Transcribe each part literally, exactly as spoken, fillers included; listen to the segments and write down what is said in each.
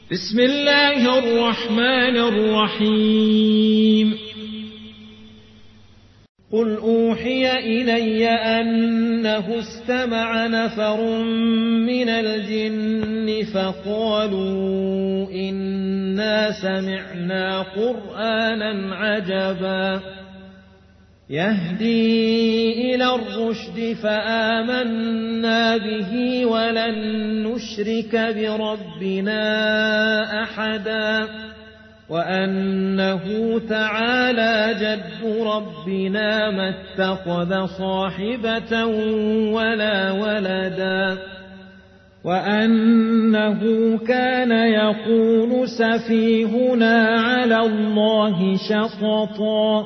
بسم الله الرحمن الرحيم. قل أوحي إلي أنه استمع نفر من الجن فقالوا إنا سمعنا قرآنا عجبا يهدي إلى الرشد فآمنا به ولن نشرك بربنا أحدا وأنه تعالى جد ربنا ما اتخذ صاحبة ولا ولدا وأنه كان يقول سفيهنا على الله شططا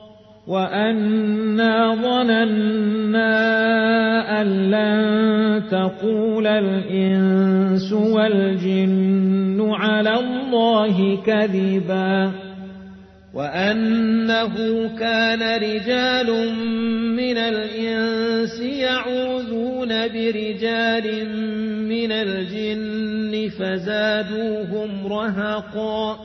وأنا ظننا أن لن تقول الإنس والجن على الله كذبا وأنه كان رجال من الإنس يعوذون برجال من الجن فزادوهم رهقا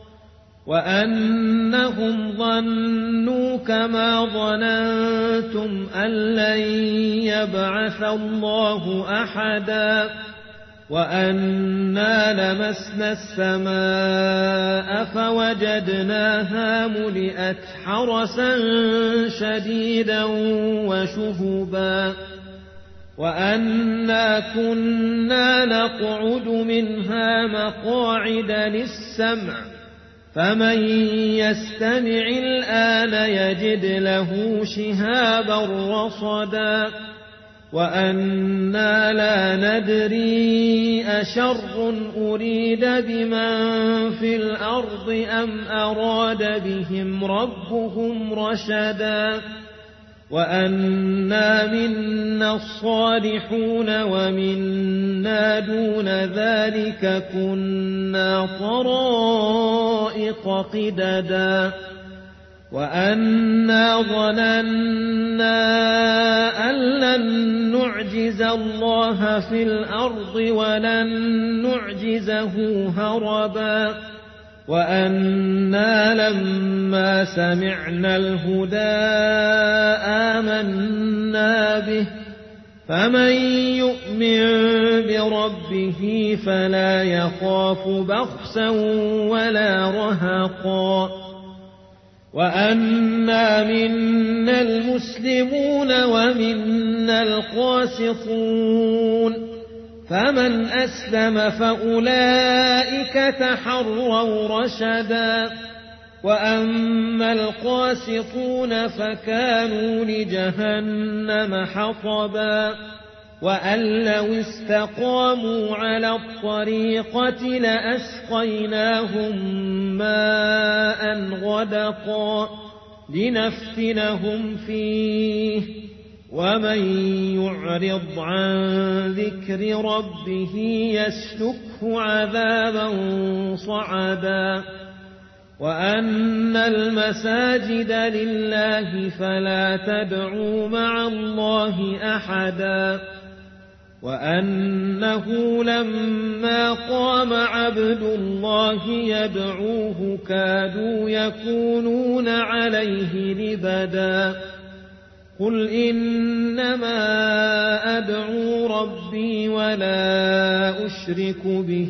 وأنهم ظنوا كما ظننتم أن لن يبعث الله أحدا وأنا لمسنا السماء فوجدناها ملئت حرسا شديدا وشهبا وأنا كنا نقعد منها مقاعد للسمع فمن يستمع الآن يجد له شهابا رصدا وأنا لا ندري أشر أريد بمن في الأرض أم أراد بهم ربهم رشدا وأنا منا الصالحون ومنا دون ذلك كنا طرائق قددا وأنا ظننا أن لن نعجز الله في الأرض ولن نعجزه هربا وأنا لما سمعنا الهدى آمنا به فمن يؤمن بربه فلا يخاف بخسا ولا رهقا وأنا منا المسلمون ومنا القاسطون فمن أسلم فأولئك تحروا رشدا وأما القاسطون فكانوا لجهنم حطبا وأن لو استقاموا على الطريقة لأسقيناهم ماء غدقا لنفتنهم فيه ومن يعرض عن ذكر ربه يسلكه عذابا صعدا وأن المساجد لله فلا تدعوا مع الله أحدا وأنه لما قام عبد الله يدعوه كادوا يكونون عليه لبدا قل إنما أدعو ربي ولا أشرك به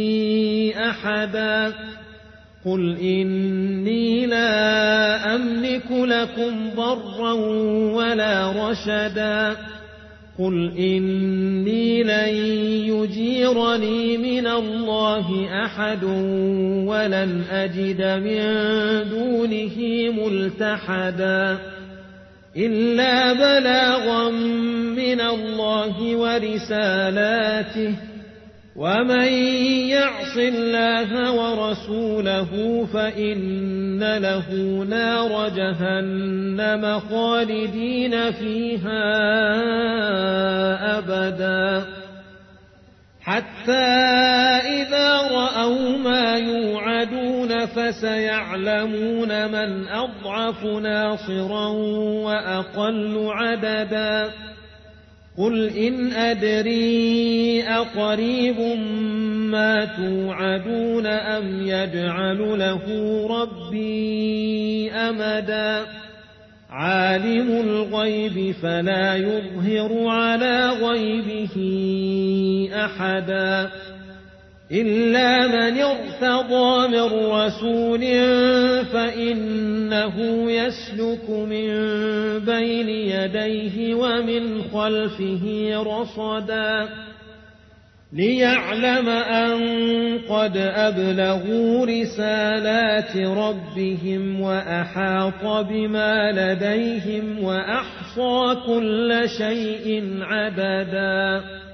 أحدا قل إني لا أملك لكم ضرا ولا رشدا قل إني لن يجيرني من الله أحد ولن أجد من دونه ملتحدا إلا بلاغا من الله ورسالاته ومن يعص الله ورسوله فإن له نار جهنم خالدين فيها أبدا حتى إذا رأوا ما يوعدون فسيعلمون من أضعف ناصرا وأقل عددا قل إن أدري أقريب ما توعدون أم يجعل له ربي أمدا عالم الغيب فلا يظهر على غيبه أحدا إلا من ارتضى من رسول فإنه يسلك من بين يديه ومن خلفه رصدا ليعلم أن قد أبلغوا رسالات ربهم وأحاط بما لديهم وأحصى كل شيء عددا.